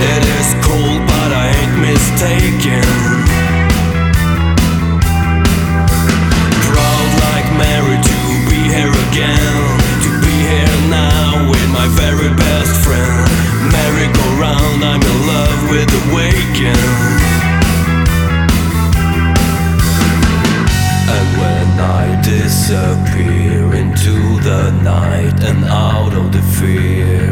It is cold, but I ain't mistaken. Proud like Mary to be here again, to be here now with my very best friend. Merry-go-round, I'm in love with the Weeknd. And when I disappear into the night and out of the fear,